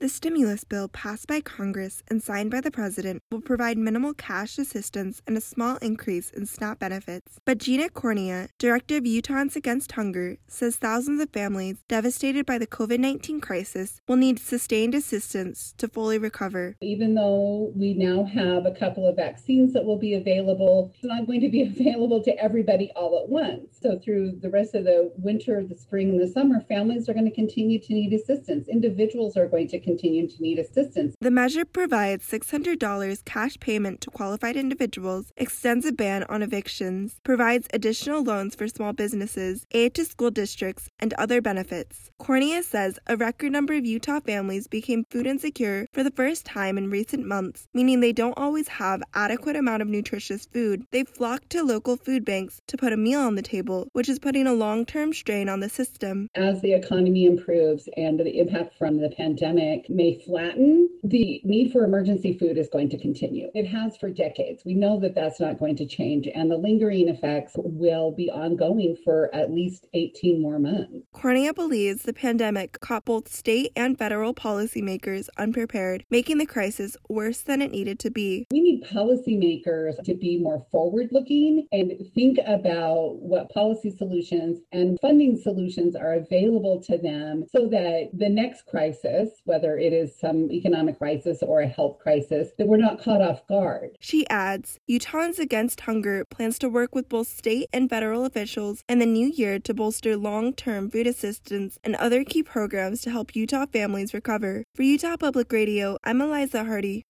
The stimulus bill passed by Congress and signed by the president will provide minimal cash assistance and a small increase in SNAP benefits. But Gina Cornea, director of Utahns Against Hunger, says thousands of families devastated by the COVID-19 crisis will need sustained assistance to fully recover. Even though we now have a couple of vaccines that will be available, it's not going to be available to everybody all at once. So through the rest of the winter, the spring, and the summer, families are going to continue to need assistance. Individuals are going to continue to need assistance. The measure provides $600 cash payment to qualified individuals, extends a ban on evictions, provides additional loans for small businesses, aid to school districts, and other benefits. Cornea says a record number of Utah families became food insecure for the first time in recent months, meaning they don't always have adequate amount of nutritious food. They've flocked to local food banks to put a meal on the table, which is putting a long-term strain on the system. As the economy improves and the impact from the pandemic may flatten, the need for emergency food is going to continue. It has for decades. We know that that's not going to change, and the lingering effects will be ongoing for at least 18 more months. Cornea believes the pandemic caught both state and federal policymakers unprepared, making the crisis worse than it needed to be. We need policymakers to be more forward-looking and think about what policy solutions and funding solutions are available to them so that the next crisis, whether it is some economic crisis or a health crisis, that we're not caught off guard. She adds, Utahns Against Hunger plans to work with both state and federal officials in the new year to bolster long-term food assistance and other key programs to help Utah families recover. For Utah Public Radio, I'm Eliza Hardy.